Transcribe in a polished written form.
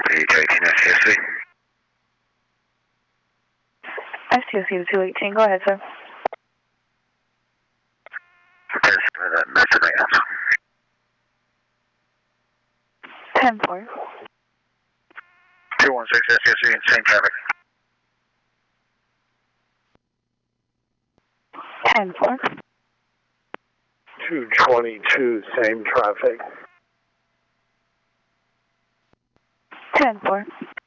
18 SCSC. SCSC 218, go ahead, sir. That's advance. 10-4. 216 SCSC in same traffic. 10-4. 222, same traffic. 10-4.